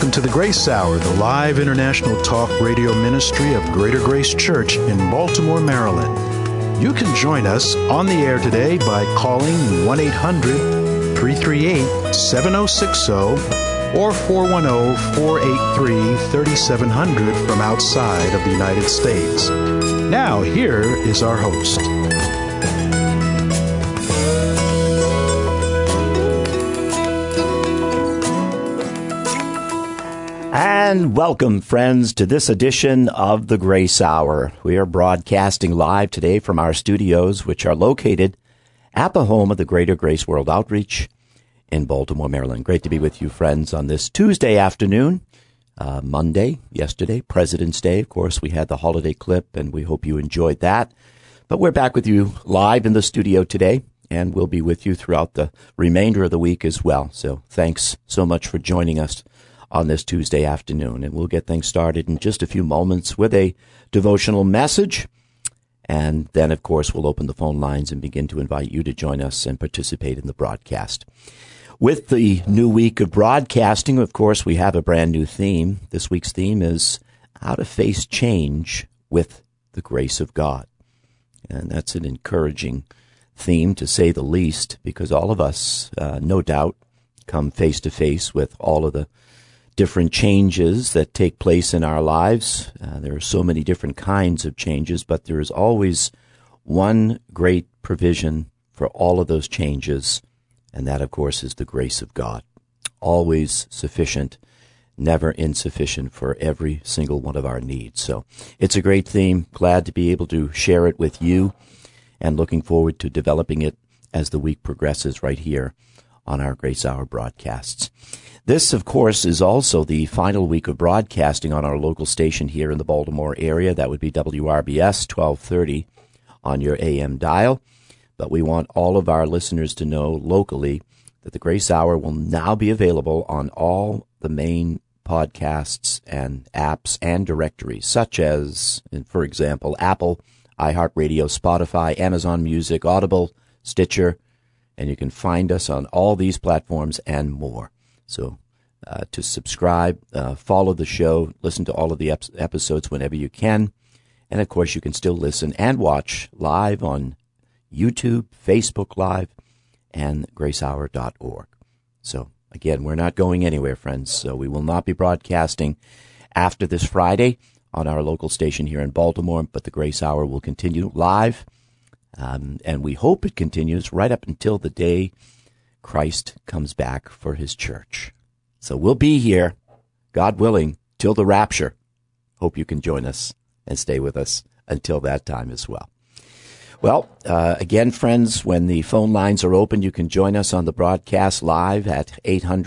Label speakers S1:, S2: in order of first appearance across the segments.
S1: welcome to the Grace Hour, the live international talk radio ministry of Greater Grace Church in Baltimore, Maryland. You can join us on the air today by calling 1-800-338-7060 or 410-483-3700 from outside of the United States. Now, here is our host.
S2: And welcome, friends, to this edition of the Grace Hour. We are broadcasting live today from our studios, which are located at the home of the Greater Grace World Outreach in Baltimore, Maryland. Great to be with you, friends, on this Tuesday afternoon. Monday, yesterday, President's Day. Of course, we had the holiday clip, and we hope you enjoyed that. But we're back with you live in the studio today, and we'll be with you throughout the remainder of the week as well. So thanks so much for joining us on this Tuesday afternoon. And we'll get things started in just a few moments with a devotional message. And then, of course, we'll open the phone lines and begin to invite you to join us and participate in the broadcast. With the new week of broadcasting, of course, we have a brand new theme. This week's theme is how to face change with the grace of God. And that's an encouraging theme, to say the least, because all of us, no doubt, come face to face with all of the different changes that take place in our lives. There are so many different kinds of changes, but there is always one great provision for all of those changes, and that, of course, is the grace of God. Always sufficient, never insufficient for every single one of our needs. So it's a great theme. Glad to be able to share it with you, and looking forward to developing it as the week progresses right here on our Grace Hour broadcasts. This, of course, is also the final week of broadcasting on our local station here in the Baltimore area. That would be WRBS 1230 on your AM dial. But we want all of our listeners to know locally that the Grace Hour will now be available on all the main podcasts and apps and directories, such as, for example, Apple, iHeartRadio, Spotify, Amazon Music, Audible, Stitcher, and you can find us on all these platforms and more. So to subscribe, follow the show, listen to all of the episodes whenever you can. And, of course, you can still listen and watch live on YouTube, Facebook Live, and gracehour.org. So, again, we're not going anywhere, friends. So we will not be broadcasting after this Friday on our local station here in Baltimore, but the Grace Hour will continue live. And we hope it continues right up until the day Christ comes back for his church. So we'll be here, God willing, till the rapture. Hope you can join us and stay with us until that time as well. Well, again, friends, when the phone lines are open, you can join us on the broadcast live at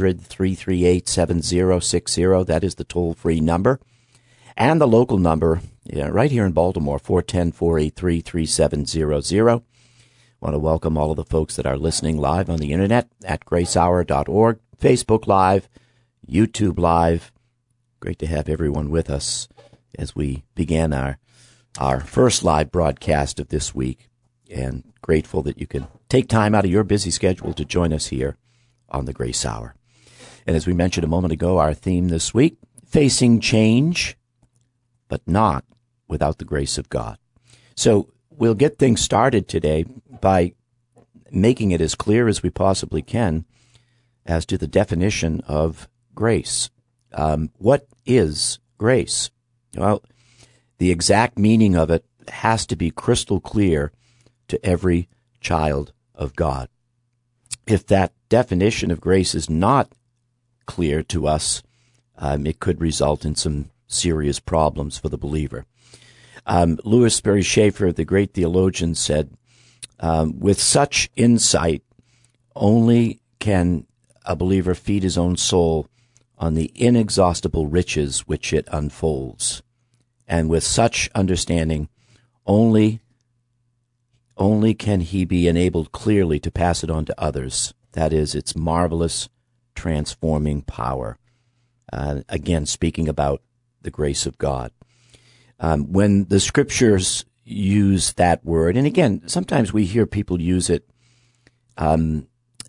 S2: 800-338-7060. That is the toll-free number. And the local number, right here in Baltimore, 410-483-3700. Want to welcome all of the folks that are listening live on the internet at gracehour.org, Facebook Live, YouTube Live. Great to have everyone with us as we begin our first live broadcast of this week, and grateful that you can take time out of your busy schedule to join us here on the Grace Hour. And as we mentioned a moment ago, our theme this week, facing change, but not without the grace of God. So we'll get things started today by making it as clear as we possibly can as to the definition of grace. What is grace? Well, the exact meaning of it has to be crystal clear to every child of God. If that definition of grace is not clear to us, it could result in some serious problems for the believer. Louis Sperry Schaeffer, the great theologian, said, with such insight, only can a believer feed his own soul on the inexhaustible riches which it unfolds. And with such understanding, only can he be enabled clearly to pass it on to others. That is, its marvelous transforming power. Again, speaking about the grace of God. When the scriptures use that word, and again, sometimes we hear people use it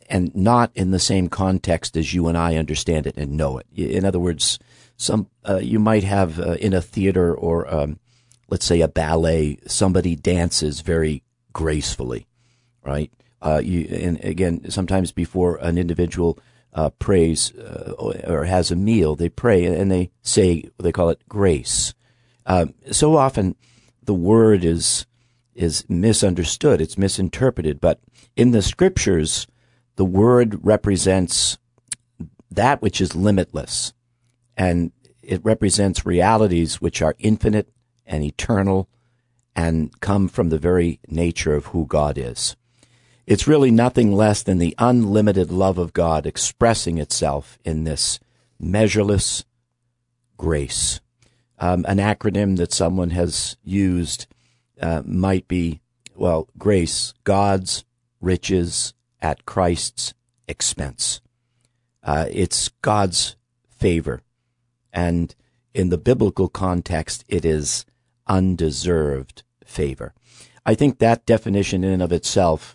S2: and not in the same context as you and I understand it and know it. In other words, you might have in a theater or let's say a ballet, somebody dances very gracefully, right? And again, sometimes before an individual prays or has a meal, they pray and they say, they call it grace. So often the word is misunderstood, it's misinterpreted, but in the scriptures, the word represents that which is limitless, and it represents realities which are infinite and eternal and come from the very nature of who God is. It's really nothing less than the unlimited love of God expressing itself in this measureless grace. An acronym that someone has used might be, grace, God's riches at Christ's expense. It's God's favor. And in the biblical context, it is undeserved favor. I think that definition in and of itself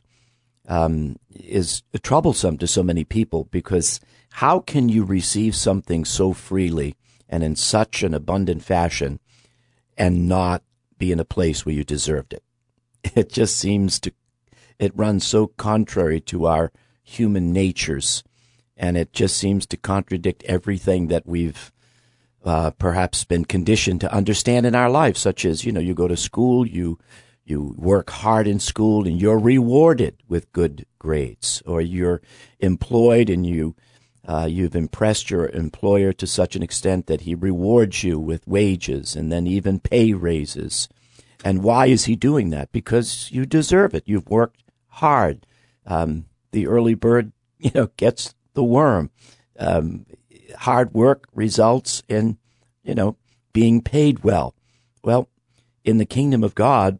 S2: is troublesome to so many people, because how can you receive something so freely and in such an abundant fashion and not be in a place where you deserved it? It just seems it runs so contrary to our human natures, and it just seems to contradict everything that we've perhaps been conditioned to understand in our life, such as, you go to school, you work hard in school and you're rewarded with good grades, or you're employed and you've impressed your employer to such an extent that he rewards you with wages and then even pay raises. And why is he doing that? Because you deserve it. You've worked hard. The early bird, gets the worm. Hard work results in, being paid well. Well, in the kingdom of God,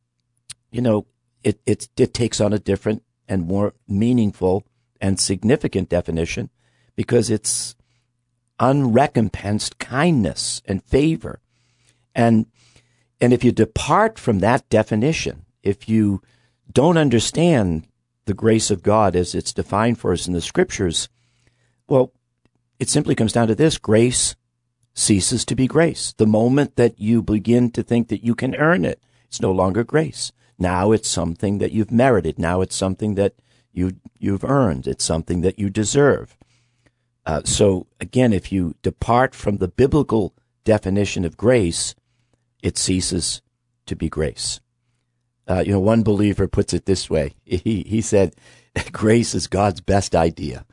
S2: it takes on a different and more meaningful and significant definition, because it's unrecompensed kindness and favor. And if you depart from that definition, if you don't understand the grace of God as it's defined for us in the scriptures, well, it simply comes down to this: grace ceases to be grace. The moment that you begin to think that you can earn it, it's no longer grace. Now it's something that you've merited. Now it's something that you've earned. It's something that you deserve. So again, if you depart from the biblical definition of grace, it ceases to be grace. One believer puts it this way. He said, grace is God's best idea.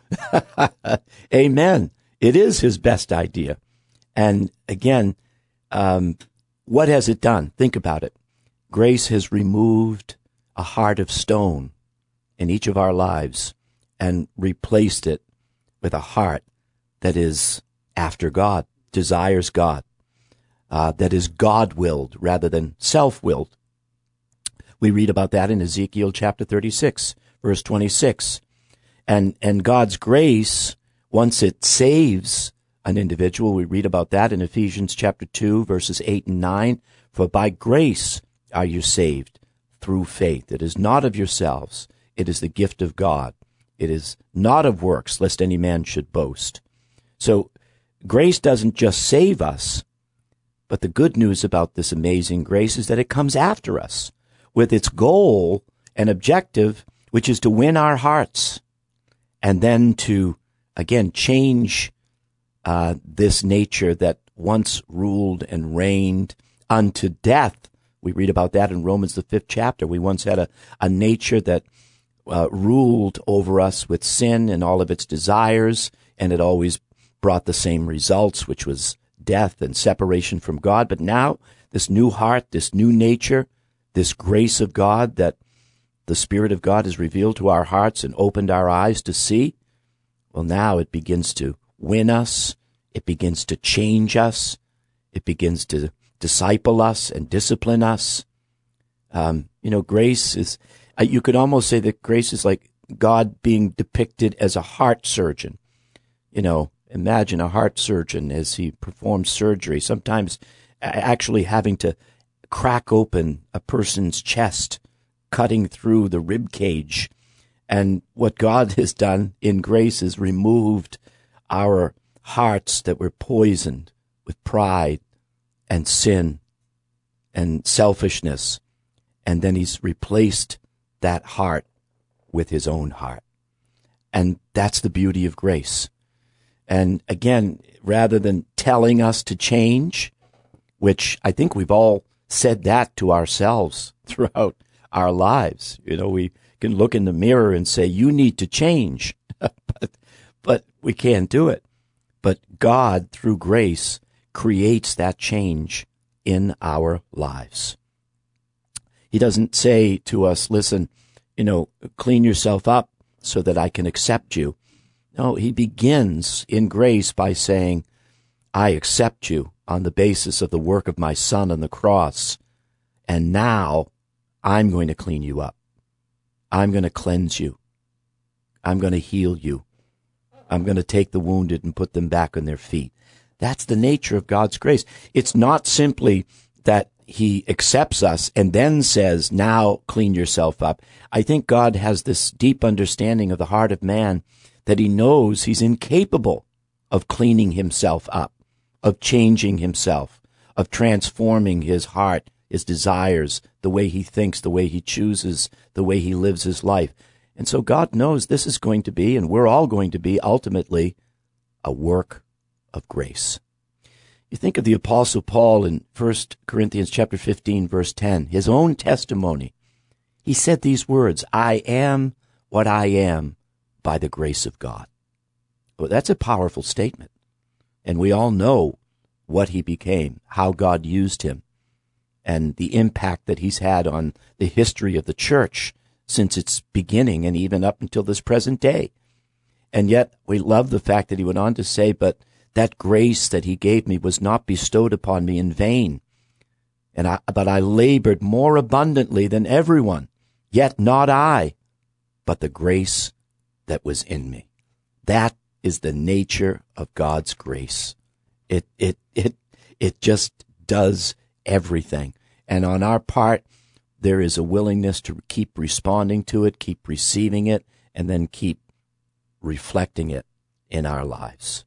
S2: Amen. It is his best idea. And again, what has it done? Think about it. Grace has removed a heart of stone in each of our lives and replaced it with a heart that is after God, desires God, that is God-willed rather than self-willed. We read about that in Ezekiel chapter 36, verse 26. And God's grace, once it saves an individual, we read about that in Ephesians chapter 2, verses 8 and 9. For by grace are you saved through faith. It is not of yourselves. It is the gift of God. It is not of works, lest any man should boast. So grace doesn't just save us, but the good news about this amazing grace is that it comes after us with its goal and objective, which is to win our hearts and then to, again, change this nature that once ruled and reigned unto death. We read about that in Romans, the 5th chapter. We once had a nature that ruled over us with sin and all of its desires, and it always brought the same results, which was death and separation from God. But now, this new heart, this new nature, this grace of God that the Spirit of God has revealed to our hearts and opened our eyes to see, well, now it begins to win us. It begins to change us. It begins to disciple us and discipline us. Grace is, you could almost say that grace is like God being depicted as a heart surgeon. Imagine a heart surgeon as he performs surgery, sometimes actually having to crack open a person's chest, cutting through the rib cage And what God has done in grace is removed our hearts that were poisoned with pride and sin and selfishness. And then he's replaced that heart with his own heart. And that's the beauty of grace. And again, rather than telling us to change, which I think we've all said that to ourselves throughout our lives. You know, we can look in the mirror and say, you need to change, but we can't do it. But God, through grace, creates that change in our lives. He doesn't say to us, listen, clean yourself up so that I can accept you. No, he begins in grace by saying, I accept you on the basis of the work of my Son on the cross. And now I'm going to clean you up. I'm going to cleanse you. I'm going to heal you. I'm going to take the wounded and put them back on their feet. That's the nature of God's grace. It's not simply that he accepts us and then says, now clean yourself up. I think God has this deep understanding of the heart of man that he knows he's incapable of cleaning himself up, of changing himself, of transforming his heart, his desires, the way he thinks, the way he chooses, the way he lives his life. And so God knows this is going to be, and we're all going to be, ultimately, a work of grace. You think of the Apostle Paul in 1 Corinthians chapter 15, verse 10, his own testimony. He said these words, I am what I am by the grace of God. Well, that's a powerful statement. And we all know what he became, how God used him, and the impact that he's had on the history of the church since its beginning and even up until this present day. And yet we love the fact that he went on to say, but that grace that he gave me was not bestowed upon me in vain. But I labored more abundantly than everyone, yet not I, but the grace that was in me. That is the nature of God's grace. It just does everything. And on our part, there is a willingness to keep responding to it, keep receiving it, and then keep reflecting it in our lives.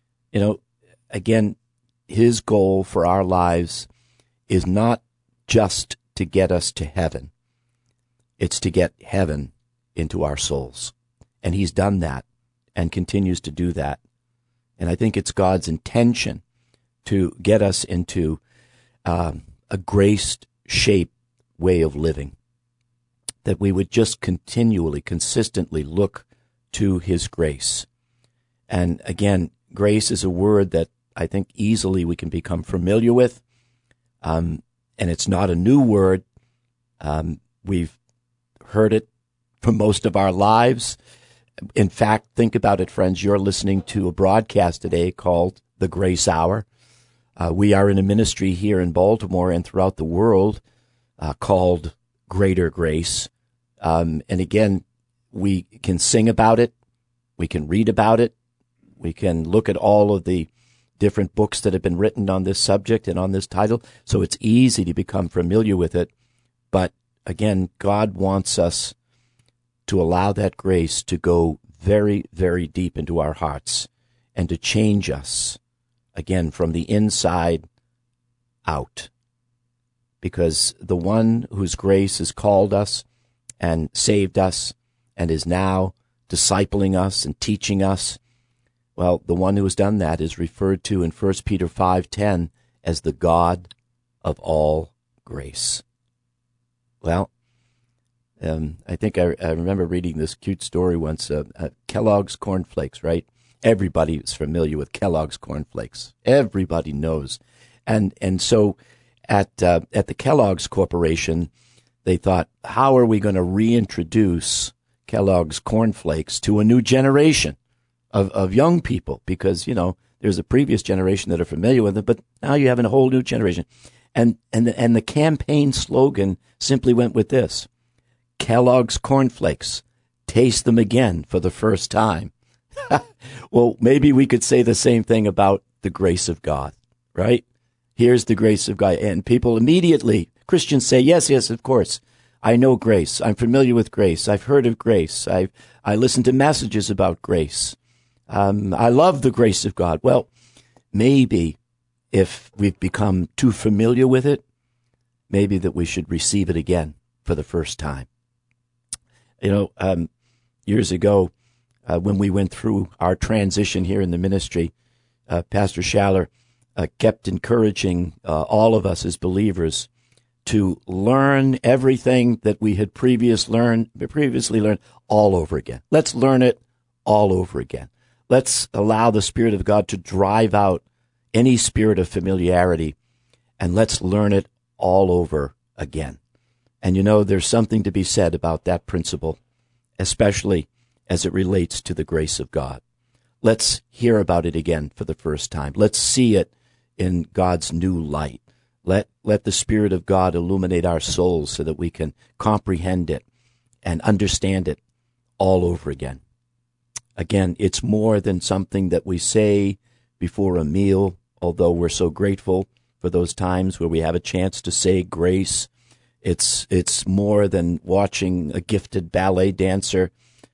S2: Again, his goal for our lives is not just to get us to heaven. It's to get heaven into our souls. And he's done that and continues to do that. And I think it's God's intention to get us into a grace-shaped way of living, that we would just continually, consistently look to his grace. And again, grace is a word that I think easily we can become familiar with, and it's not a new word. We've heard it for most of our lives. In fact, think about it, friends. You're listening to a broadcast today called The Grace Hour. We are in a ministry here in Baltimore and throughout the world called Greater Grace. And again, we can sing about it. We can read about it. We can look at all of the different books that have been written on this subject and on this title. So it's easy to become familiar with it. But again, God wants us to allow that grace to go very, very deep into our hearts and to change us, again, from the inside out. Because the one whose grace has called us and saved us and is now discipling us and teaching us, well, the one who has done that is referred to in 1 Peter 5:10 as the God of all grace. Well, I think I remember reading this cute story once, Kellogg's Corn Flakes, right? Everybody is familiar with Kellogg's Corn Flakes. Everybody knows. And so at the Kellogg's Corporation, they thought, how are we going to reintroduce Kellogg's Corn Flakes to a new generation of young people? Because, there's a previous generation that are familiar with it, but now you have a whole new generation. And the campaign slogan simply went with this: Kellogg's Corn Flakes, taste them again for the first time. Well, maybe we could say the same thing about the grace of God, right? Here's the grace of God. And people immediately, Christians say, yes, of course. I know grace. I'm familiar with grace. I've heard of grace. I listen to messages about grace. I love the grace of God. Well, maybe if we've become too familiar with it, maybe that we should receive it again for the first time. Years ago, when we went through our transition here in the ministry, Pastor Schaller kept encouraging all of us as believers to learn everything that we had previously learned all over again. Let's learn it all over again. Let's allow the Spirit of God to drive out any spirit of familiarity, and let's learn it all over again. And there's something to be said about that principle, especially as it relates to the grace of God. Let's hear about it again for the first time. Let's see it in God's new light. Let the Spirit of God illuminate our souls so that we can comprehend it and understand it all over again. Again, it's more than something that we say before a meal, although we're so grateful for those times where we have a chance to say grace. It's more than watching a gifted ballet dancer.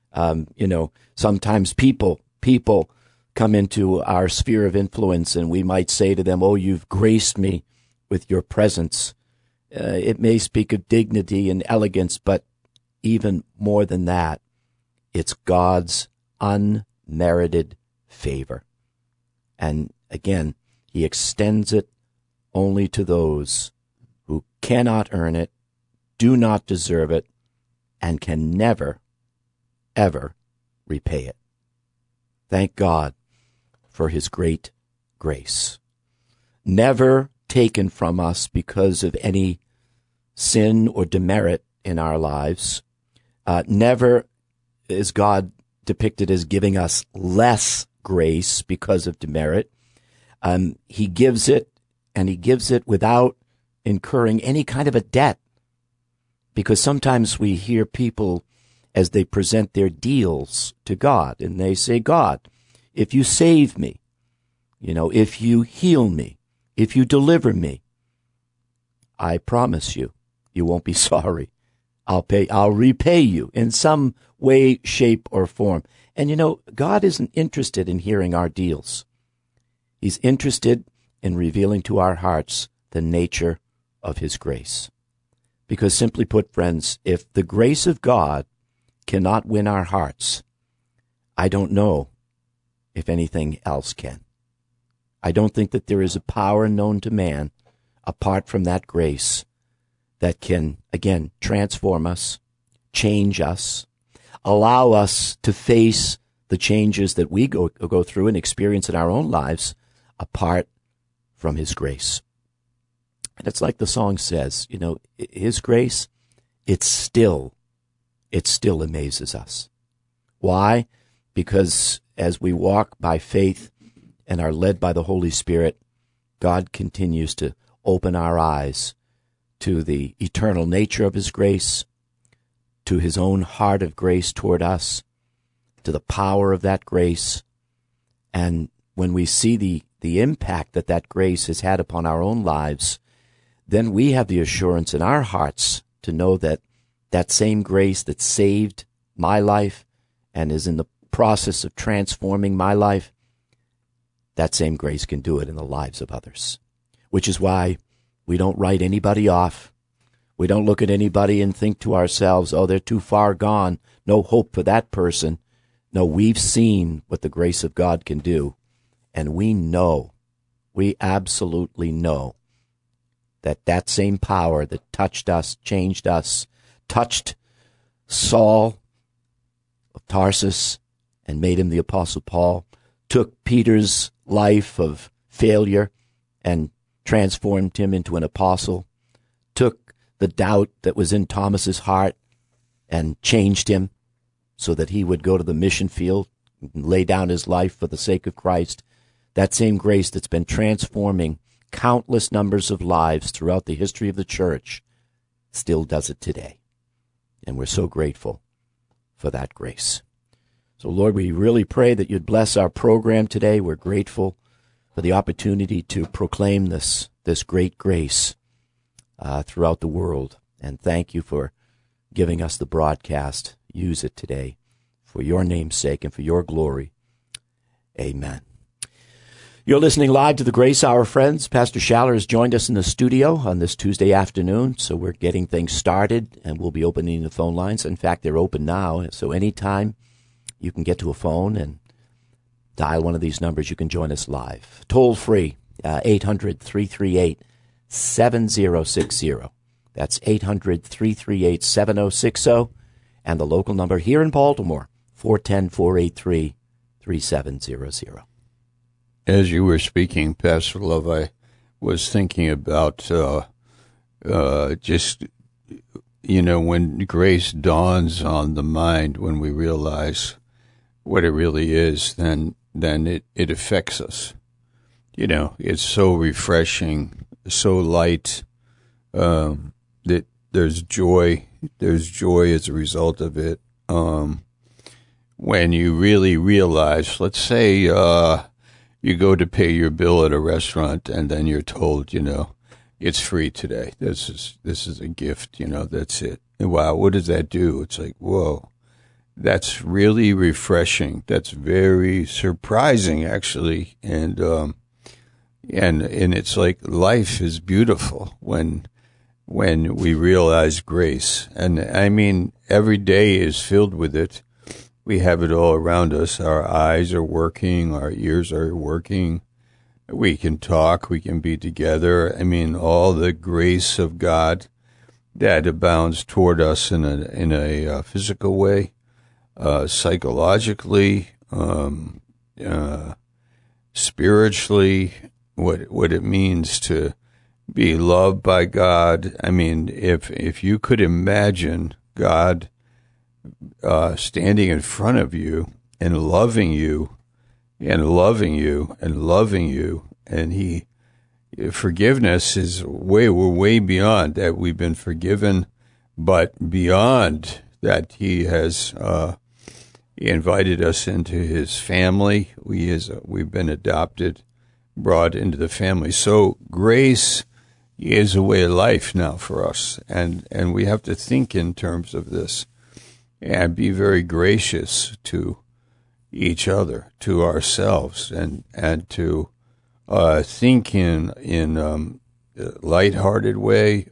S2: Sometimes people come into our sphere of influence, and we might say to them, "Oh, you've graced me with your presence." It may speak of dignity and elegance, but even more than that, it's God's unmerited favor. And again, he extends it only to those who cannot earn it, do not deserve it, and can never, ever repay it. Thank God for his great grace. Never taken from us because of any sin or demerit in our lives. Never is God depicted as giving us less grace because of demerit. He gives it, and he gives it without incurring any kind of a debt. Because sometimes we hear people as they present their deals to God, and they say, "God, if you save me, if you heal me, if you deliver me, I promise you, you won't be sorry. I'll repay you in some way, shape, or form." And God isn't interested in hearing our deals. He's interested in revealing to our hearts the nature of his grace. Because simply put, friends, if the grace of God cannot win our hearts, I don't know if anything else can. I don't think that there is a power known to man apart from that grace that can, again, transform us, change us, allow us to face the changes that we go through and experience in our own lives apart from his grace. And it's like the song says, his grace, it still amazes us. Why? Because as we walk by faith and are led by the Holy Spirit, God continues to open our eyes to the eternal nature of his grace, to his own heart of grace toward us, to the power of that grace. And when we see the impact that grace has had upon our own lives, then we have the assurance in our hearts to know that that same grace that saved my life and is in the process of transforming my life, that same grace can do it in the lives of others. Which is why we don't write anybody off. We don't look at anybody and think to ourselves, "Oh, they're too far gone. No hope for that person." No, we've seen what the grace of God can do. And we absolutely know that same power that touched us, changed us, touched Saul of Tarsus and made him the Apostle Paul, took Peter's life of failure and transformed him into an apostle, took the doubt that was in Thomas's heart and changed him so that he would go to the mission field and lay down his life for the sake of Christ. That same grace that's been transforming countless numbers of lives throughout the history of the church still does it today. And we're so grateful for that grace. So, Lord, we really pray that you'd bless our program today. We're grateful for the opportunity to proclaim this great grace throughout the world. And thank you for giving us the broadcast. Use it today for your name's sake and for your glory. Amen. You're listening live to the Grace Hour, friends. Pastor Schaller has joined us in the studio on this Tuesday afternoon, so we're getting things started, and we'll be opening the phone lines. In fact, they're open now, so anytime you can get to a phone and dial one of these numbers, you can join us live. Toll free, 800-338-7060. That's 800-338-7060. And the local number here in Baltimore, 410-483-3700.
S3: As you were speaking, Pastor Love, I was thinking about just, when grace dawns on the mind, when we realize what it really is, then it affects us. It's so refreshing, so light, that there's joy. There's joy as a result of it. When you really realize, let's say, you go to pay your bill at a restaurant, and then you're told, it's free today. This is a gift. That's it. And wow, what does that do? It's like, whoa, that's really refreshing. That's very surprising, actually, and it's like life is beautiful when we realize grace. And I mean, every day is filled with it. We have it all around us. Our eyes are working. Our ears are working. We can talk. We can be together. I mean, all the grace of God that abounds toward us in a physical way, psychologically, spiritually, what it means to be loved by God. I mean, if you could imagine God standing in front of you and loving you and loving you and loving you, and forgiveness is we're way beyond that. We've been forgiven, but beyond that, He has He invited us into His family. We've been adopted, brought into the family. So grace is a way of life now for us, and we have to think in terms of this and be very gracious to each other, to ourselves, and to think in lighthearted way,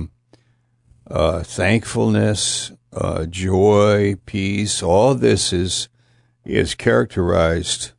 S3: thankfulness, joy, peace. All this is characterized.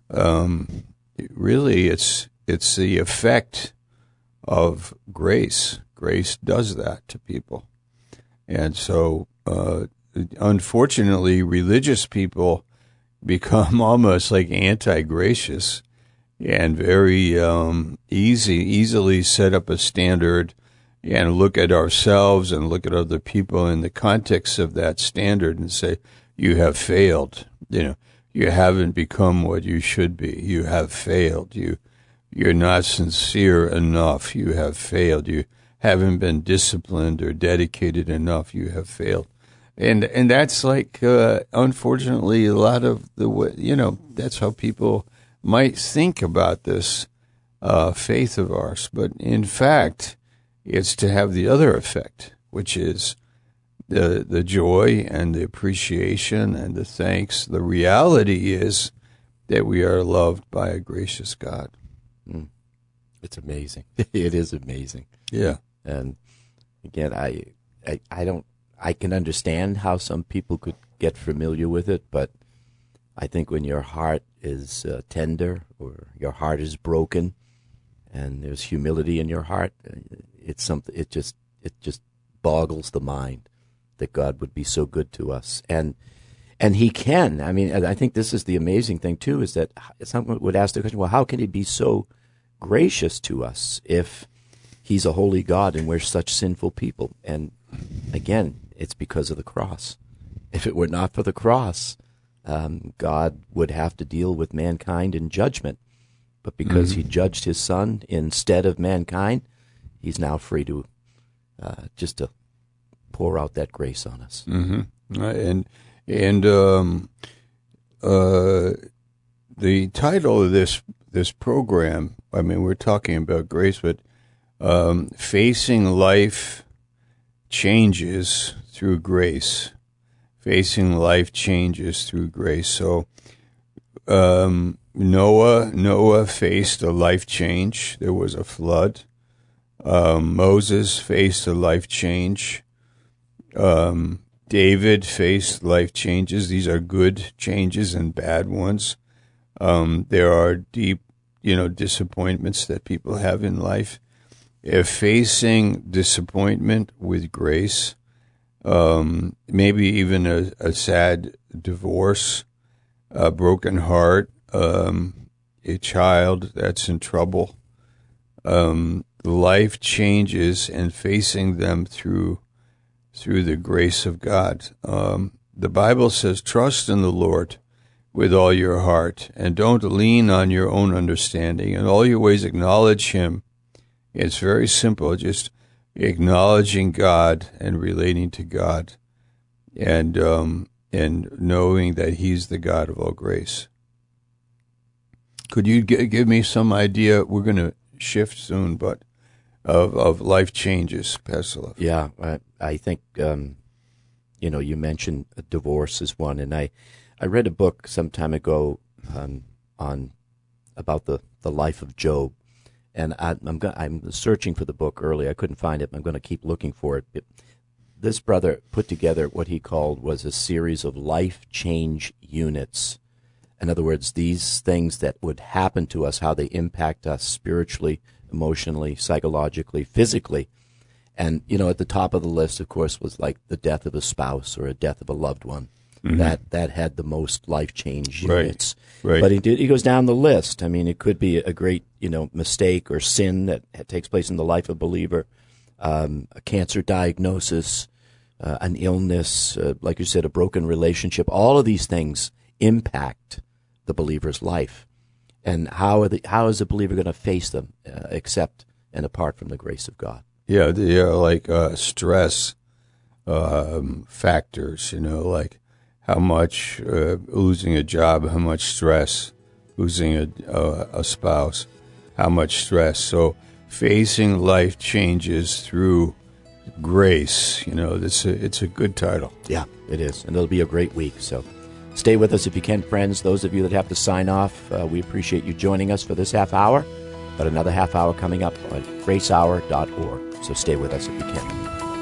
S3: Really, it's the effect of grace. Grace does that to people, and so unfortunately, religious people become almost like anti-gracious and very easily set up a standard and look at ourselves and look at other people in the context of that standard and say, you have failed. You haven't become what you should be. You have failed. You're not sincere enough. You have failed. You haven't been disciplined or dedicated enough. You have failed. And that's like, unfortunately, a lot of that's how people might think about this faith of ours. But in fact, it's to have the other effect, which is the joy and the appreciation and the thanks. The reality is that we are loved by a gracious God.
S2: It's amazing. It is amazing.
S3: Yeah.
S2: And again, I can understand how some people could get familiar with it, but I think when your heart is tender or your heart is broken and there's humility in your heart, it's something. It just boggles the mind that God would be so good to us, and He can. I mean, I think this is the amazing thing too, is that someone would ask the question, well, how can He be so gracious to us if He's a holy God and we're such sinful people? And again, it's because of the cross. If it were not for the cross, God would have to deal with mankind in judgment. But because He judged His Son instead of mankind, He's now free to just to pour out that grace on us.
S3: Mm-hmm. And the title of this program, I mean, we're talking about grace, but facing life changes through grace, facing life changes through grace. So Noah faced a life change. There was a flood. Moses faced a life change. David faced life changes. These are good changes and bad ones. There are deep, disappointments that people have in life. If facing disappointment with grace, maybe even a sad divorce, a broken heart, a child that's in trouble, life changes and facing them through the grace of God. The Bible says, trust in the Lord with all your heart and don't lean on your own understanding. In all your ways acknowledge him. It's very simple, just acknowledging God and relating to God and knowing that he's the God of all grace. Could you give me some idea? We're going to shift soon, but of life changes, Pastor Love.
S2: Yeah, I think, you mentioned a divorce is one, and I read a book some time ago on about the life of Job, and I'm searching for the book early. I couldn't find it. I'm going to keep looking for it. But this brother put together what he called was a series of life change units. In other words, these things that would happen to us, how they impact us spiritually, emotionally, psychologically, physically. And, at the top of the list, of course, was like the death of a spouse or a death of a loved one. Mm-hmm. That had the most life change units.
S3: Right.
S2: But he goes down the list. I mean, it could be a great, mistake or sin that takes place in the life of a believer, a cancer diagnosis, an illness, like you said, a broken relationship. All of these things impact the believer's life. And how is a believer going to face them except and apart from the grace of God?
S3: Yeah, they are like stress factors, like how much losing a job, how much stress, losing a spouse, how much stress. So facing life changes through grace, it's a good title.
S2: Yeah, it is. And it'll be a great week. So stay with us if you can, friends. Those of you that have to sign off, we appreciate you joining us for this half hour. But another half hour coming up at gracehour.org. So stay with us if you can.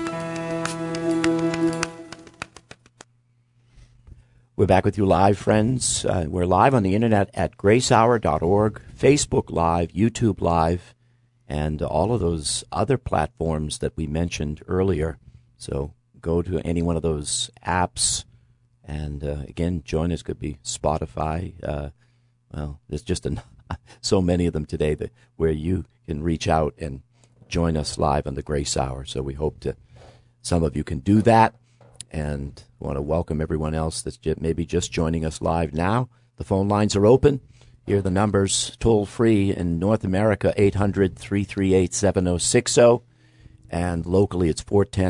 S2: We're back with you live, friends. We're live on the internet at gracehour.org, Facebook Live, YouTube Live, and all of those other platforms that we mentioned earlier. So go to any one of those apps. And, again, join us. Could be Spotify. There's just so many of them today where you can reach out and join us live on the Grace Hour. So we hope some of you can do that. And want to welcome everyone else that's maybe just joining us live now. The phone lines are open. Here are the numbers, toll-free in North America, 800-338-7060. And locally, it's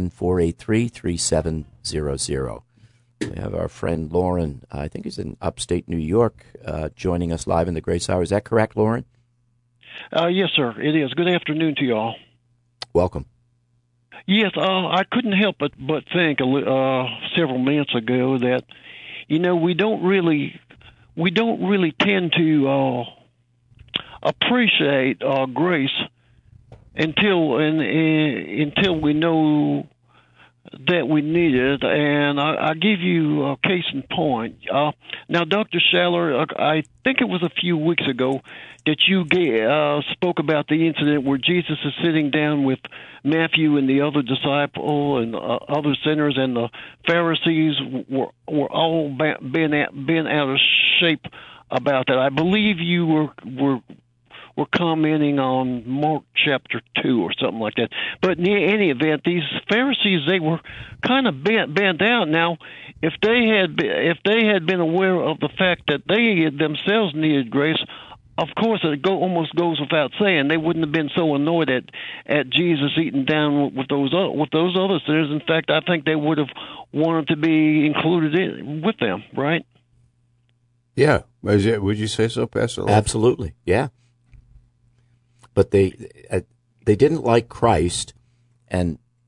S2: 410-483-3700. We have our friend Lauren, I think he's in upstate New York, joining us live in the Grace Hour. Is that correct, Lauren?
S4: Yes, sir, it is. Good afternoon to you all.
S2: Welcome.
S4: Yes, I couldn't help but think several minutes ago that, we don't really tend to appreciate grace until we know that we need it. And I give you a case in point. Now, Dr. Schaller, I think it was a few weeks ago that you spoke about the incident where Jesus is sitting down with Matthew and the other disciple and other sinners, and the Pharisees were all been out of shape about that. I believe you were commenting on Mark chapter 2 or something like that. But in any event, these Pharisees, they were kind of bent out. Now, if they had been aware of the fact that they themselves needed grace, of course, it almost goes without saying they wouldn't have been so annoyed at Jesus eating down with those other sinners. In fact, I think they would have wanted to be included with them, right?
S3: Yeah, would you say so, Pastor Love?
S2: Absolutely, yeah. But they didn't like Christ, and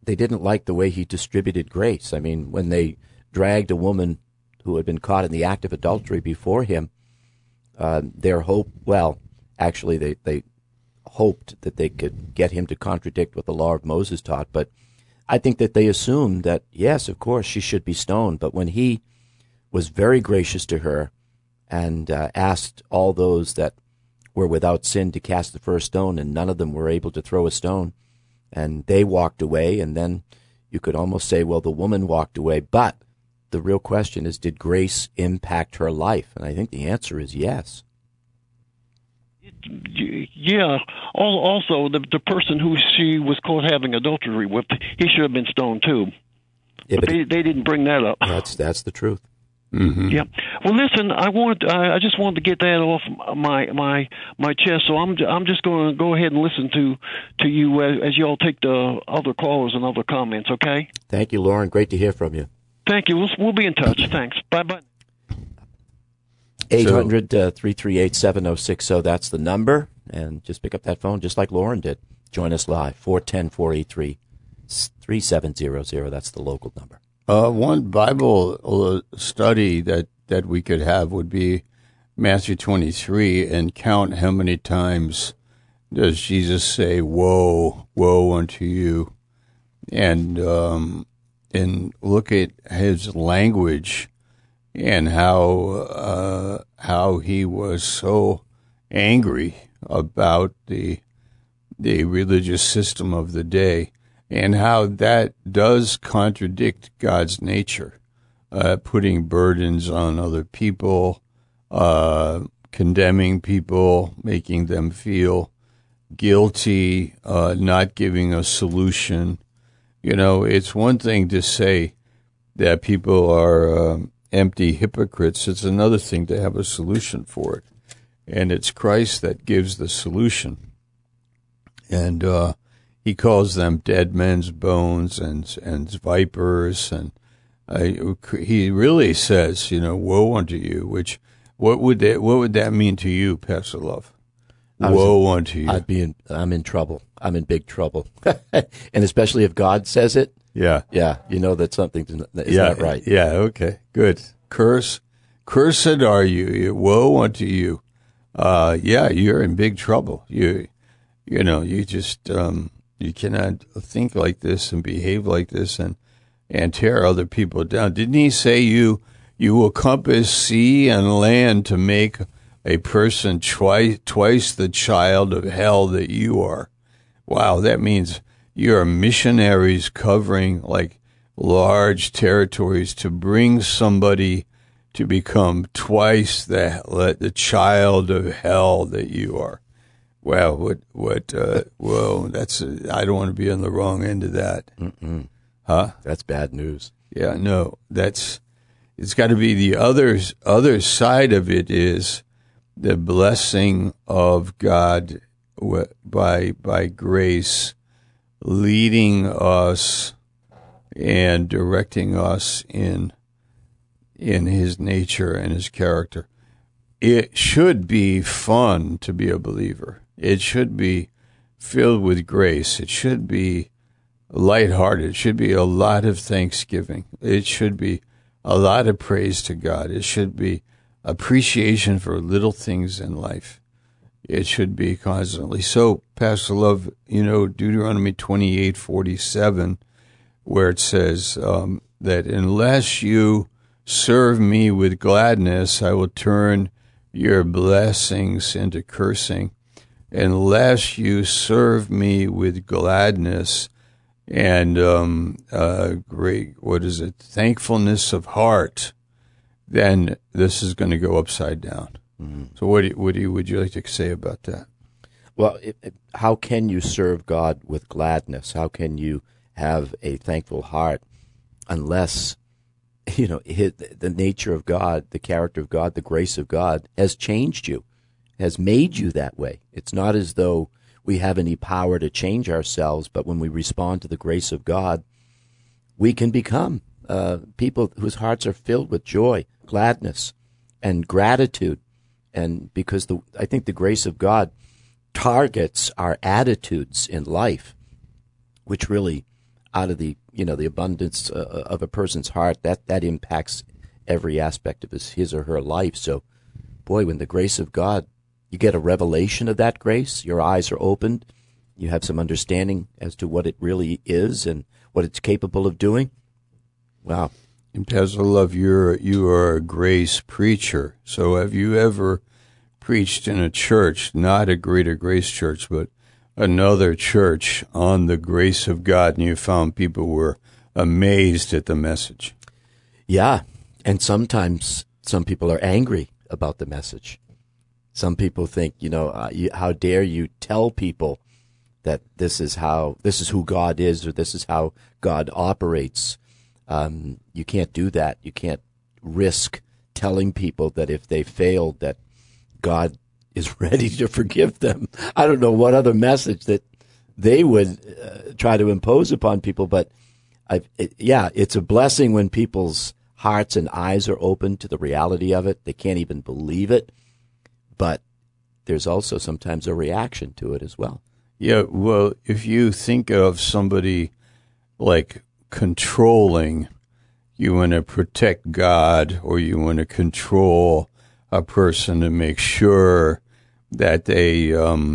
S2: they didn't like the way he distributed grace. I mean, when they dragged a woman who had been caught in the act of adultery before him, their hope, well, actually they hoped that they could get him to contradict what the law of Moses taught, but I think that they assumed that, yes, of course, she should be stoned. But when he was very gracious to her and asked all those that were without sin to cast the first stone, and none of them were able to throw a stone, and they walked away, and then you could almost say, well, the woman walked away. But the real question is, did grace impact her life? And I think the answer is yes.
S4: Yeah. Also, the person who she was caught having adultery with, he should have been stoned too.
S2: Yeah,
S4: but they didn't bring that up.
S2: That's the truth.
S3: Mm-hmm.
S4: Yeah. Well, listen, I just wanted to get that off my chest. So I'm just going to go ahead and listen to you as y'all take the other callers and other comments. Okay.
S2: Thank you, Lauren. Great to hear from you.
S4: Thank you. We'll be in touch. Thanks. Bye.
S2: 800-338-7060, that's the number. And just pick up that phone just like Lauren did. Join us live, 410-483-3700. That's the local number.
S3: One Bible study that we could have would be Matthew 23 and count how many times does Jesus say, woe, woe unto you. And look at his language and how he was so angry about the religious system of the day, and how that does contradict God's nature, putting burdens on other people, condemning people, making them feel guilty, not giving a solution. You know, it's one thing to say that people are empty hypocrites. It's another thing to have a solution for it. And it's Christ that gives the solution. And he calls them dead men's bones and vipers. And he really says, woe unto you, which what would that mean to you, Pastor Love? Woe unto you.
S2: I'm in trouble. I'm in big trouble. And especially if God says it.
S3: Yeah.
S2: Yeah. You know that something is not right.
S3: Yeah. Okay. Good. Cursed are you. Woe unto you. Yeah, you're in big trouble. You just, you cannot think like this and behave like this and tear other people down. Didn't he say you will compass sea and land to make a person twice the child of hell that you are? Wow, that means you are missionaries covering like large territories to bring somebody to become twice the child of hell that you are. Wow, whoa, I don't want to be on the wrong end of that.
S2: Mm-mm.
S3: Huh?
S2: That's bad news.
S3: Yeah, no, it's got to be the other side of it is the blessing of God by grace, leading us and directing us in his nature and his character. It should be fun to be a believer. It should be filled with grace. It should be lighthearted. It should be a lot of thanksgiving. It should be a lot of praise to God. It should be appreciation for little things in life. It should be constantly. So, Pastor Love, Deuteronomy 28:47, where it says that unless you serve me with gladness, I will turn your blessings into cursing. Unless you serve me with gladness and thankfulness of heart, then this is going to go upside down. Mm-hmm. So would you like to say about that?
S2: Well, how can you serve God with gladness? How can you have a thankful heart unless the nature of God, the character of God, the grace of God has changed you, has made you that way? It's not as though we have any power to change ourselves, but when we respond to the grace of God, we can become people whose hearts are filled with joy, gladness, and gratitude. And because I think the grace of God targets our attitudes in life, which really out of the abundance of a person's heart, that impacts every aspect of his or her life. So, boy, when the grace of God, you get a revelation of that grace, your eyes are opened, you have some understanding as to what it really is and what it's capable of doing. Wow.
S3: And Pastor Love, you are a grace preacher. So have you ever preached in a church, not a Greater Grace Church, but another church, on the grace of God, and you found people were amazed at the message?
S2: Yeah, and sometimes some people are angry about the message. Some people think, how dare you tell people that this is who God is, or this is how God operates. You can't do that. You can't risk telling people that if they failed, that God is ready to forgive them. I don't know what other message that they would try to impose upon people, but it's a blessing when people's hearts and eyes are open to the reality of it. They can't even believe it, but there's also sometimes a reaction to it as well.
S3: Yeah, well, if you think of somebody like controlling, you want to protect God, or you want to control a person to make sure that they,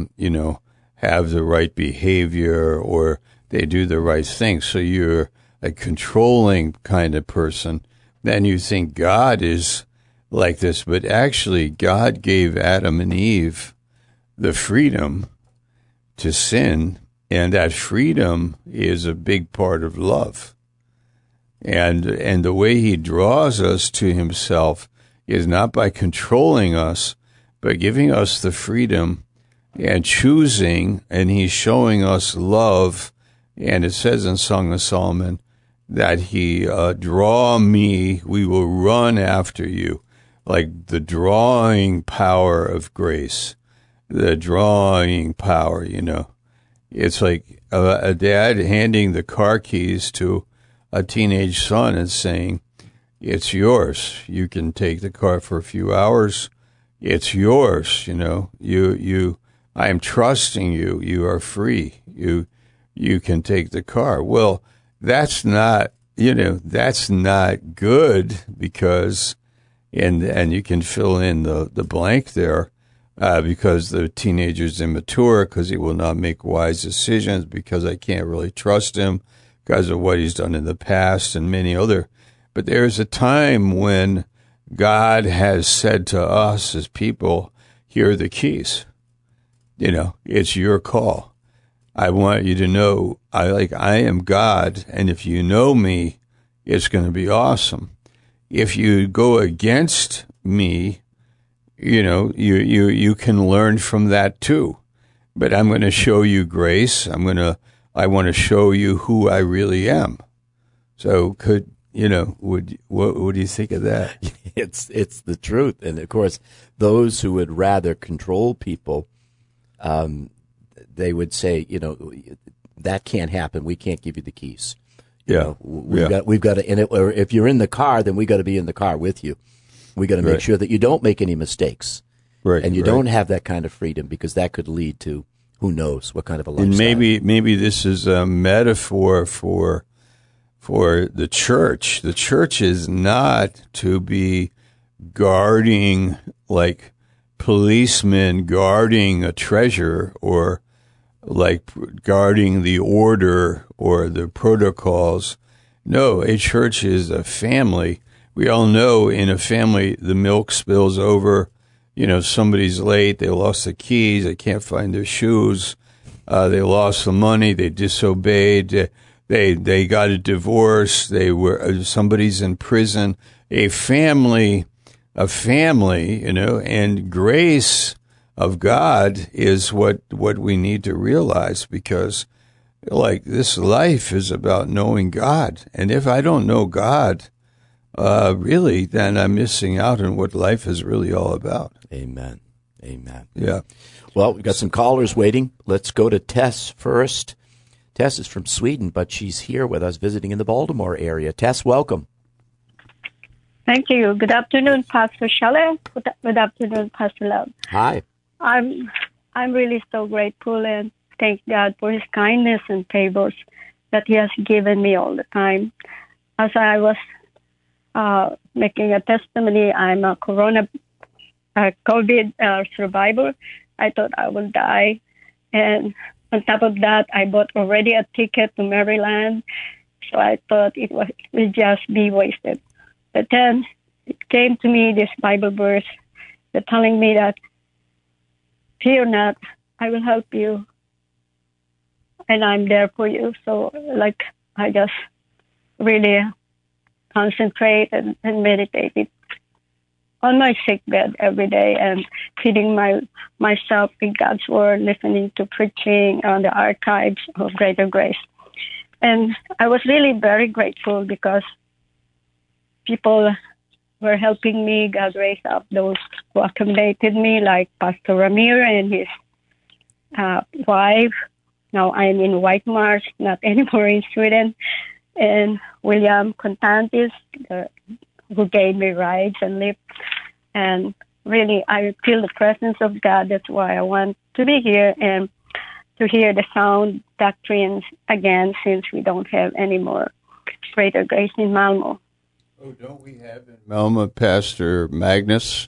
S3: have the right behavior, or they do the right thing. So you're a controlling kind of person. Then you think God is like this, but actually God gave Adam and Eve the freedom to sin, and that freedom is a big part of love. And the way he draws us to himself is not by controlling us, but giving us the freedom and choosing, and he's showing us love. And it says in Song of Solomon that he, draw me, we will run after you. Like the drawing power of grace, the drawing power, It's like a dad handing the car keys to a teenage son and saying, it's yours. You can take the car for a few hours. It's yours. I am trusting you. You are free. You can take the car. Well, that's not good, because, and you can fill in the blank there, because the teenager's immature, because he will not make wise decisions, because I can't really trust him because of what he's done in the past, and many other. But there's a time when God has said to us as people, here are the keys. It's your call. I want you to know I am God, and if you know me, it's going to be awesome. If you go against me, you can learn from that too. But I'm going to show you grace. I want to show you who I really am. So what do you think of that?
S2: It's the truth. And of course, those who would rather control people, they would say, that can't happen. We can't give you the keys. We've got to, or if you're in the car, then we got to be in the car with you. We got to make sure that you don't make any mistakes.
S3: Right.
S2: And you don't have that kind of freedom, because that could lead to who knows what kind of a lifestyle.
S3: And maybe this is a metaphor for the church. The church is not to be guarding, like policemen guarding a treasure, or like guarding the order or the protocols. No, a church is a family. We all know in a family, the milk spills over. Somebody's late. They lost the keys. They can't find their shoes. They lost the money. They disobeyed. They got a divorce. Somebody's in prison. A family, and grace of God is what we need to realize, because like this life is about knowing God. And if I don't know God, really, then I'm missing out on what life is really all about.
S2: Amen.
S3: Yeah.
S2: Well, we've got some callers waiting. Let's go to Tess first. Tess is from Sweden, but she's here with us visiting in the Baltimore area. Tess, welcome.
S5: Thank you. Good afternoon, Pastor Shelley. Good afternoon, Pastor Love.
S2: Hi.
S5: I'm really so grateful and thank God for his kindness and favors. that He has given me all the time. As I was making a testimony, I'm a COVID survivor. I thought I would die. And on top of that, I bought already a ticket to Maryland. So I thought it would just be wasted. But then it came to me, this Bible verse, that telling me that, fear not, I will help you. And I'm there for you. So like I just really concentrate and meditated on my sick bed every day and feeding myself with God's word, listening to preaching on the archives of Greater Grace. And I was really very grateful because people were helping me. God raised up those who accommodated me, like Pastor Ramir and his wife. Now I'm in White Marsh, not anymore in Sweden. And William Contantis, who gave me rides and lift. And really, I feel the presence of God. That's why I want to be here and to hear the sound doctrines again, since we don't have any more Greater Grace in Malmo.
S3: Oh, don't we have in Malmo Pastor Magnus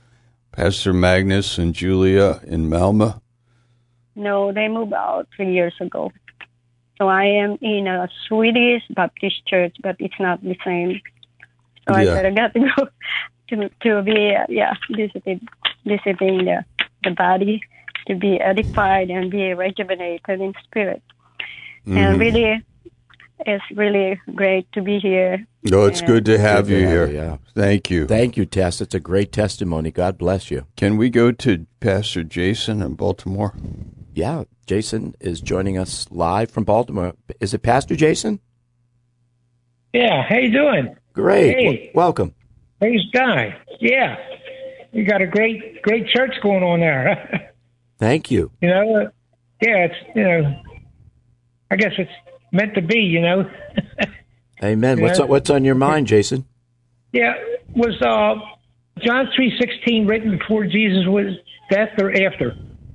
S3: and Julia in Malmo?
S5: No, they moved out 3 years ago. So I am in a Swedish Baptist church, but it's not the same. So I said I got to go to be visiting the body, to be edified and be rejuvenated in spirit. Mm-hmm. And really, it's really great to be here.
S3: No, it's good to have you here.
S2: Yeah.
S3: Thank you.
S2: Thank you, Tess. It's a great testimony. God bless you.
S3: Can we go to Pastor Jason in Baltimore?
S2: Yeah, Jason is joining us live from Baltimore. Is it Pastor Jason?
S6: Yeah, how you doing?
S2: Great.
S6: Hey.
S2: Welcome.
S6: Praise God. Yeah, you got a great church going on there.
S2: Thank you.
S6: Yeah, it's I guess it's meant to be.
S2: Amen. What's on your mind, Jason?
S6: Yeah, was John 3:16 written before Jesus was death or after?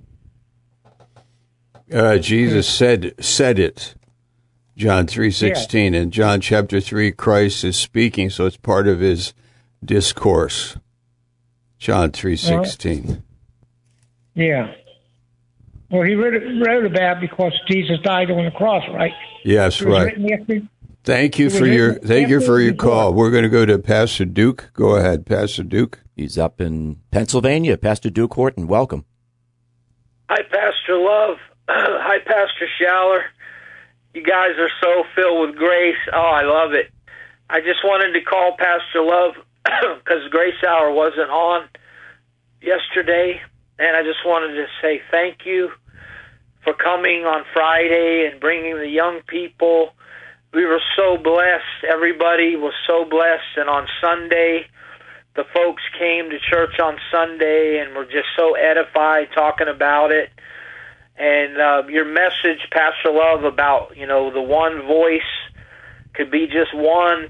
S3: Jesus said it. John 3:16, and John chapter 3, Christ is speaking, so it's part of his discourse. John 3:16.
S6: Yeah. Well, he wrote about because Jesus died on the cross, right?
S3: Yes, right. Thank you for your call. We're going to go to Pastor Duke. Go ahead, Pastor Duke.
S2: He's up in Pennsylvania. Pastor Duke Horton, welcome.
S7: Hi, Pastor Love. Hi, Pastor Schaller. You guys are so filled with grace. Oh, I love it. I just wanted to call Pastor Love because Grace Hour wasn't on yesterday, and I just wanted to say thank you for coming on Friday and bringing the young people. We were so blessed. Everybody was so blessed, and on Sunday, the folks came to church on Sunday and were just so edified talking about it. And your message, Pastor Love, about, the one voice could be just one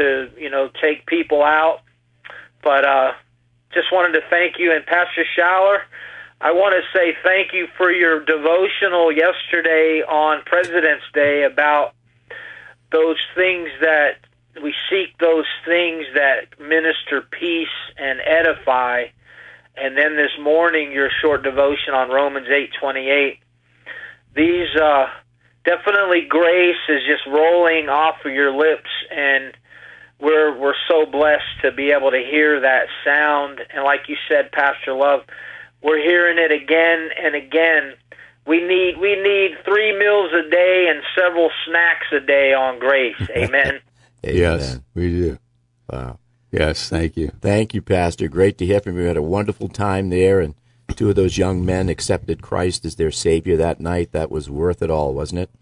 S7: to take people out. But just wanted to thank you. And Pastor Schaller, I want to say thank you for your devotional yesterday on President's Day about those things that we seek, those things that minister peace and edify. And then this morning, your short devotion on Romans 8:28. These definitely grace is just rolling off of your lips, and we're so blessed to be able to hear that sound. And like you said, Pastor Love, we're hearing it again and again. We need 3 meals a day and several snacks a day on grace. Amen.
S3: Yes, we do.
S2: Wow.
S3: Yes, thank you.
S2: Thank you, Pastor. Great to hear from you. We had a wonderful time there, and 2 of those young men accepted Christ as their Savior that night. That was worth it all, wasn't it?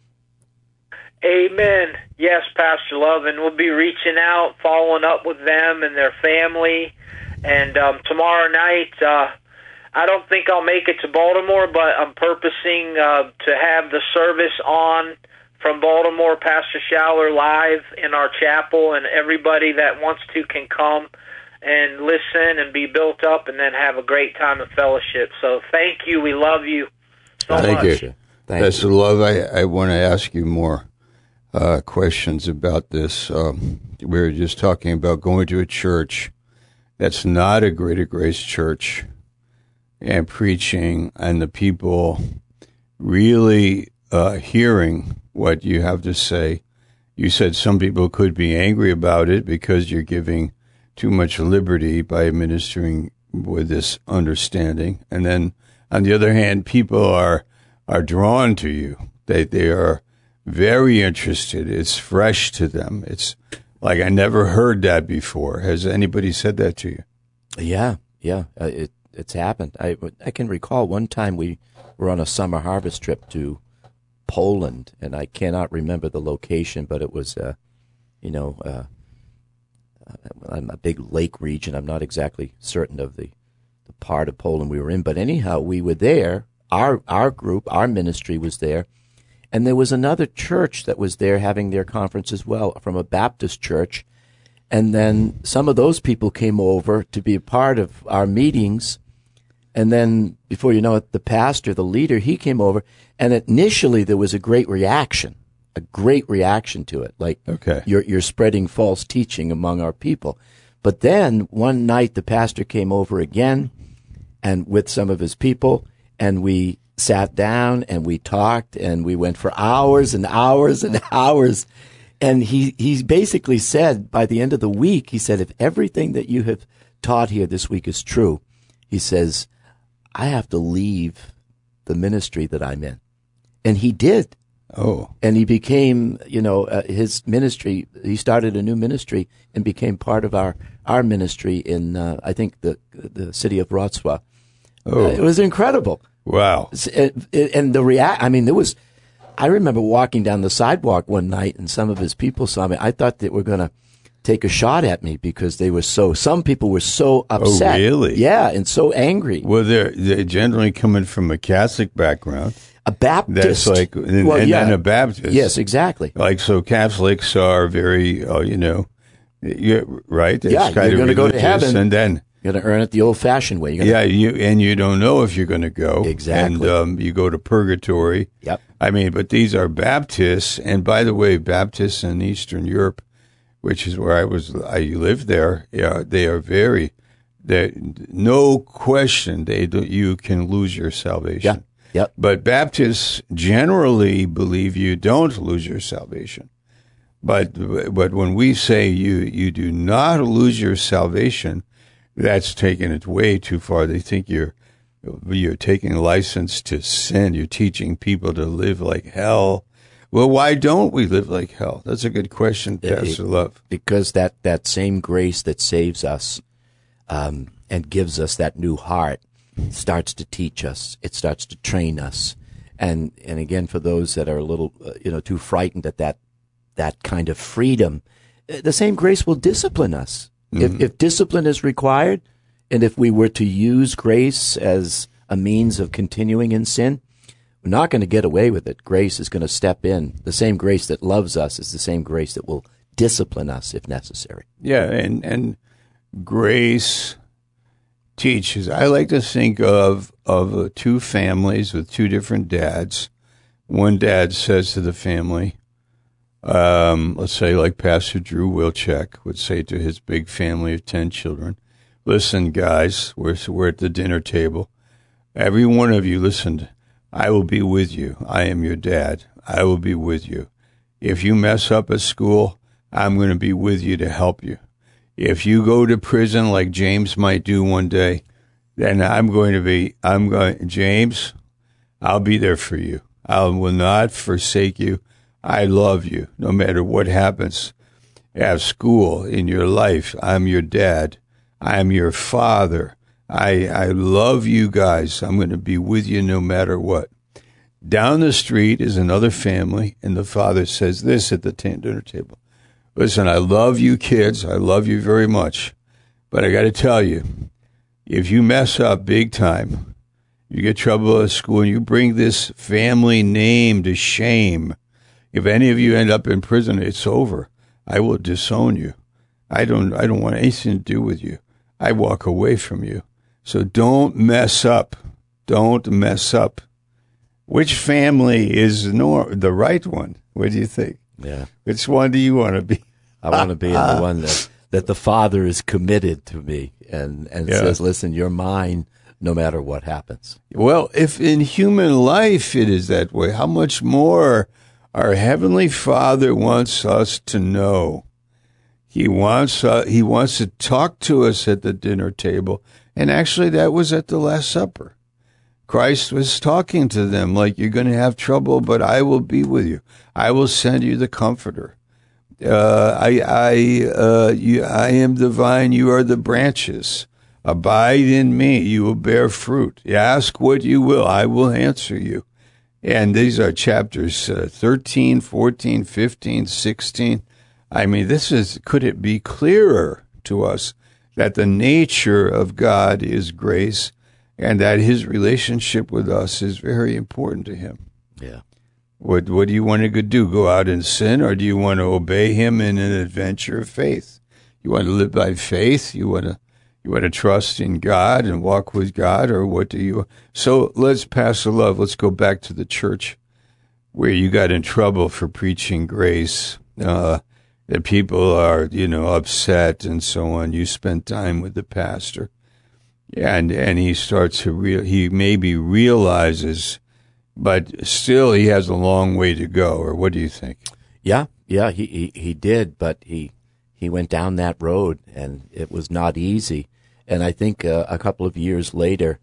S7: Amen. Yes, Pastor Love, and we'll be reaching out, following up with them and their family. And tomorrow night, I don't think I'll make it to Baltimore, but I'm purposing to have the service on from Baltimore, Pastor Schaller, live in our chapel, and everybody that wants to can come and listen and be built up and then have a great time of fellowship. So thank you. We love you so much.
S3: Thank you. Pastor Love, I want to ask you more. questions about this. We were just talking about going to a church that's not a Greater Grace church and preaching, and the people really hearing what you have to say. You said some people could be angry about it because you're giving too much liberty by ministering with this understanding. And then, on the other hand, people are drawn to you. They are very interested. It's fresh to them. It's like, I never heard that before. Has anybody said that to you?
S2: Yeah. It's happened. I can recall one time we were on a summer harvest trip to Poland, and I cannot remember the location, but it was, a big lake region. I'm not exactly certain of the part of Poland we were in, but anyhow, we were there. Our group, our ministry was there, and there was another church that was there having their conference as well, from a Baptist church. And then some of those people came over to be a part of our meetings. And then, before you know it, the pastor, the leader, he came over. And initially, there was a great reaction to it. Like,
S3: okay,
S2: you're spreading false teaching among our people. But then, one night, the pastor came over again, and with some of his people, and we sat down, and we talked, and we went for hours and hours and hours. And he basically said, by the end of the week, he said, if everything that you have taught here this week is true, he says, I have to leave the ministry that I'm in. And he did.
S3: Oh.
S2: And he became, his ministry, he started a new ministry and became part of our ministry in, I think, the city of Wrocław.
S3: Oh.
S2: It was incredible.
S3: Wow.
S2: And I remember walking down the sidewalk one night, and some of his people saw me. I thought they were going to take a shot at me because some people were so upset.
S3: Oh, really?
S2: Yeah, and so angry.
S3: Well, they're generally coming from a Catholic background.
S2: A Baptist.
S3: That's like, and a Baptist.
S2: Yes, exactly.
S3: Like, so Catholics are very, right? It's
S2: yeah,
S3: kind
S2: you're going to go to heaven.
S3: And then
S2: you're going to earn it the old-fashioned way.
S3: you don't know if you're going to go.
S2: Exactly.
S3: And you go to purgatory.
S2: Yep.
S3: I mean, but these are Baptists, and by the way, Baptists in Eastern Europe, which is where I lived there. Yeah, they are no question. You can lose your salvation.
S2: Yeah. Yep.
S3: But Baptists generally believe you don't lose your salvation. But when we say you do not lose your salvation, that's taking it way too far. They think you're taking license to sin. You're teaching people to live like hell. Well, why don't we live like hell? That's a good question, Pastor Love.
S2: Because that same grace that saves us and gives us that new heart starts to teach us. It starts to train us. And again, for those that are a little too frightened at that kind of freedom, the same grace will discipline us. Mm-hmm. If discipline is required, and if we were to use grace as a means of continuing in sin, we're not going to get away with it. Grace is going to step in. The same grace that loves us is the same grace that will discipline us if necessary.
S3: Yeah, and grace teaches. I like to think of two families with two different dads. One dad says to the family, let's say like Pastor Drew Wilczek would say to his big family of 10 children, listen, guys, we're at the dinner table. Every one of you, listen, I will be with you. I am your dad. I will be with you. If you mess up at school, I'm going to be with you to help you. If you go to prison like James might do one day, then James, I'll be there for you. I will not forsake you. I love you no matter what happens at school, in your life. I'm your dad. I'm your father. I love you guys. I'm going to be with you no matter what. Down the street is another family, and the father says this at the dinner table. Listen, I love you kids. I love you very much. But I got to tell you, if you mess up big time, you get trouble at school, and you bring this family name to shame, if any of you end up in prison, it's over. I will disown you. I don't want anything to do with you. I walk away from you. So don't mess up. Don't mess up. Which family is the right one? What do you think?
S2: Yeah.
S3: Which one do you want to be?
S2: I want to be the one that the Father is committed to me and says, listen, you're mine no matter what happens.
S3: Well, if in human life it is that way, how much more our Heavenly Father wants us to know. He wants to talk to us at the dinner table. And actually, that was at the Last Supper. Christ was talking to them like, you're going to have trouble, but I will be with you. I will send you the Comforter. I am the vine, you are the branches. Abide in me, you will bear fruit. You ask what you will, I will answer you. And these are chapters 13, 14, 15, 16. I mean, could it be clearer to us that the nature of God is grace and that his relationship with us is very important to him?
S2: Yeah.
S3: What do you want to do? Go out and sin, or do you want to obey him in an adventure of faith? You want to live by faith? You want to trust in God and walk with God, or what do you? So let's pass the love. Let's go back to the church where you got in trouble for preaching grace. That people are, upset and so on. You spend time with the pastor, and he starts to he maybe realizes, but still he has a long way to go. Or what do you think?
S2: Yeah, he did, but he went down that road, and it was not easy. And I think a couple of years later,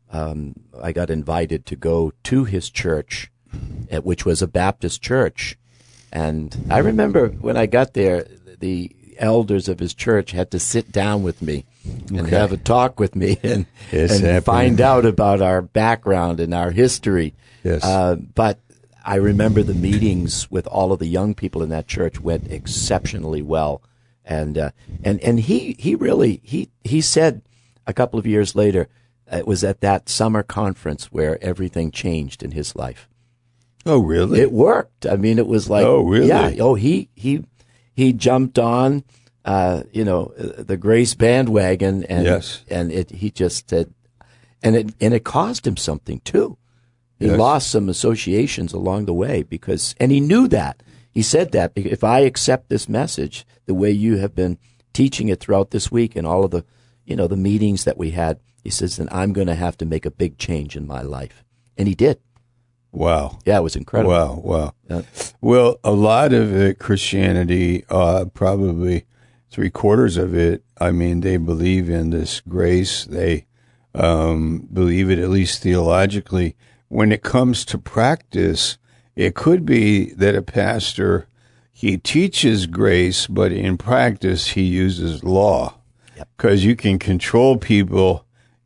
S2: I got invited to go to his church, which was a Baptist church. And I remember when I got there, the elders of his church had to sit down with me and have a talk with me and find out about our background and our history.
S3: Yes.
S2: But I remember the meetings with all of the young people in that church went exceptionally well. And he really said a couple of years later, it was at that summer conference where everything changed in his life.
S3: Oh, really?
S2: It worked. I mean, it was like,
S3: oh, really?
S2: Yeah. Oh, he jumped on, the grace bandwagon, and
S3: yes.
S2: And he just said, and it caused him something too. He lost some associations along the way and he knew that. He said that if I accept this message the way you have been teaching it throughout this week and all of the, the meetings that we had, he says, then I'm going to have to make a big change in my life, and he did.
S3: Wow.
S2: Yeah, it was incredible.
S3: Wow. Well, a lot of it, Christianity, probably 3/4 of it, I mean, they believe in this grace. They believe it, at least theologically. When it comes to practice, it could be that a pastor, he teaches grace, but in practice, he uses law. Because you can control people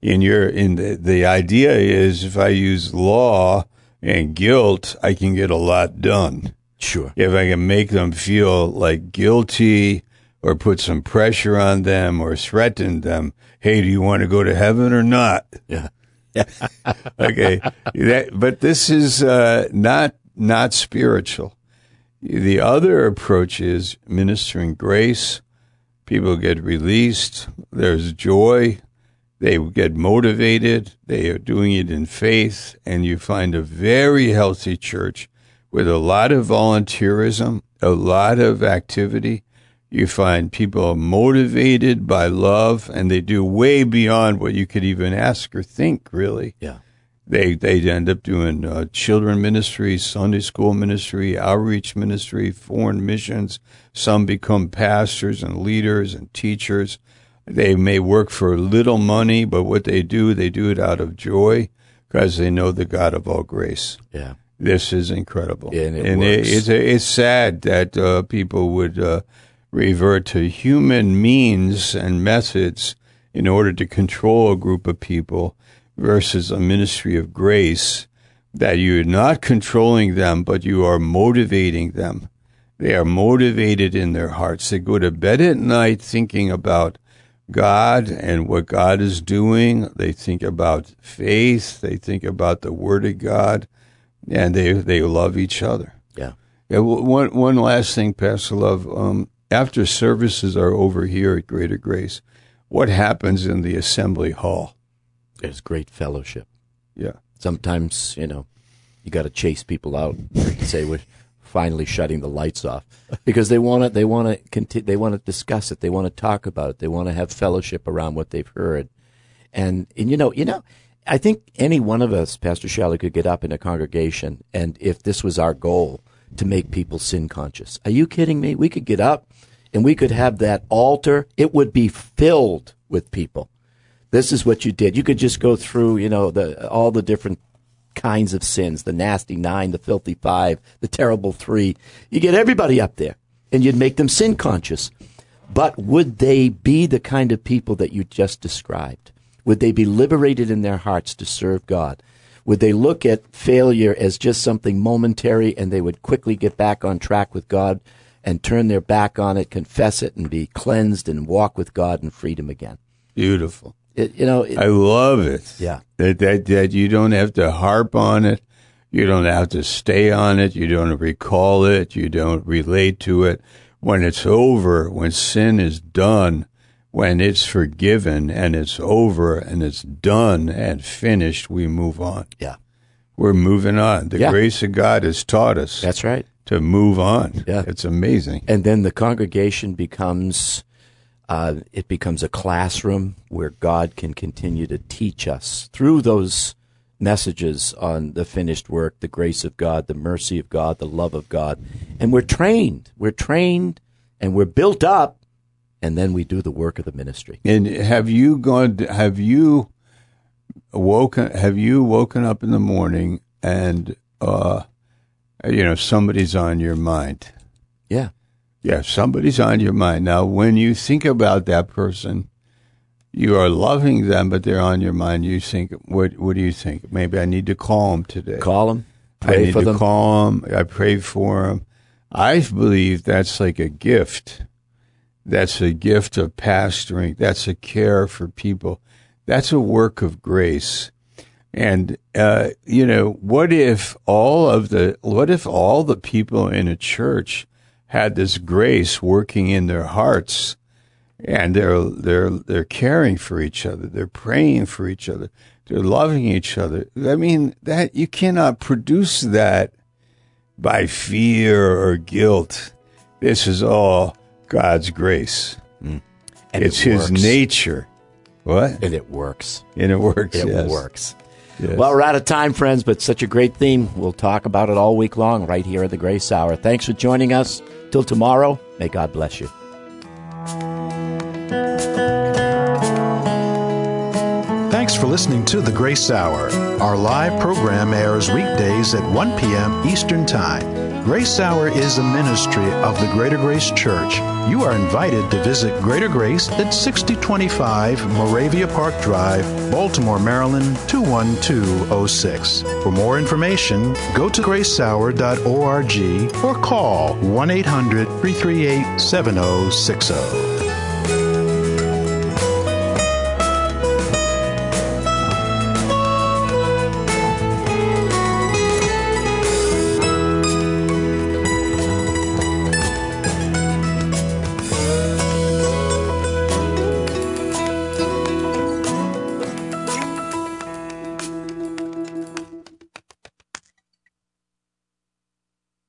S3: the idea is if I use law and guilt, I can get a lot done.
S2: Sure.
S3: If I can make them feel like guilty or put some pressure on them or threaten them, hey, do you want to go to heaven or not?
S2: Yeah.
S3: Okay. But this is not spiritual. The other approach is ministering grace. People get released. There's joy. They get motivated. They are doing it in faith. And you find a very healthy church with a lot of volunteerism, a lot of activity. You find people motivated by love, and they do way beyond what you could even ask or think, really.
S2: Yeah.
S3: They end up doing children ministry, Sunday school ministry, outreach ministry, foreign missions. Some become pastors and leaders and teachers. They may work for little money, but what they do it out of joy because they know the God of all grace.
S2: Yeah.
S3: This is incredible.
S2: And
S3: it's sad that people would revert to human means and methods in order to control a group of people versus a ministry of grace that you're not controlling them, but you are motivating them. They are motivated in their hearts. They go to bed at night thinking about God and what God is doing. They think about faith. They think about the Word of God, and they love each other.
S2: Yeah.
S3: One last thing, Pastor Love. After services are over here at Greater Grace, what happens in the assembly hall?
S2: There's great fellowship.
S3: Yeah.
S2: Sometimes, you got to chase people out and say, finally shutting the lights off because they want to discuss it. They want to talk about it. They want to have fellowship around what they've heard. And you know, I think any one of us, Pastor Shelley, could get up in a congregation, and if this was our goal, to make people sin conscious. Are you kidding me? We could get up and we could have that altar. It would be filled with people. This is what you did. You could just go through, all the different kinds of sins, the nasty 9, the filthy 5, the terrible 3. You get everybody up there and you'd make them sin conscious. But would they be the kind of people that you just described? Would they be liberated in their hearts to serve God? Would they look at failure as just something momentary and they would quickly get back on track with God and turn their back on it, confess it, and be cleansed and walk with God in freedom again?
S3: Beautiful. I love it.
S2: Yeah.
S3: That you don't have to harp on it. You don't have to stay on it. You don't recall it. You don't relate to it. When it's over, when sin is done, when it's forgiven and it's over and it's done and finished, we move on.
S2: Yeah.
S3: We're moving on. The grace of God has taught us.
S2: That's right.
S3: To move on.
S2: Yeah.
S3: It's amazing.
S2: And then the congregation becomes a classroom where God can continue to teach us through those messages on the finished work, the grace of God, the mercy of God, the love of God. And we're trained and we're built up. And then we do the work of the ministry.
S3: And have you woken up in the morning and somebody's on your mind?
S2: Yeah.
S3: Yeah, somebody's on your mind. Now, when you think about that person, you are loving them, but they're on your mind. You think, what do you think? Maybe I need to call them today.
S2: Call them. Pray for them.
S3: I need to call them. I pray for them. I believe that's like a gift. That's a gift of pastoring. That's a care for people. That's a work of grace. And, what if all the people in a church had this grace working in their hearts and they're caring for each other. They're praying for each other. They're loving each other. I mean, that you cannot produce that by fear or guilt. This is all God's grace.
S2: And
S3: it's His nature. What?
S2: And it works.
S3: And it works.
S2: It works.
S3: Yes.
S2: Well, we're out of time, friends, but such a great theme. We'll talk about it all week long right here at the Grace Hour. Thanks for joining us. Till tomorrow, may God bless you.
S1: Thanks for listening to The Grace Hour. Our live program airs weekdays at 1 p.m. Eastern Time. Grace Hour is a ministry of the Greater Grace Church. You are invited to visit Greater Grace at 6025 Moravia Park Drive, Baltimore, Maryland, 21206. For more information, go to gracehour.org or call 1-800-338-7060.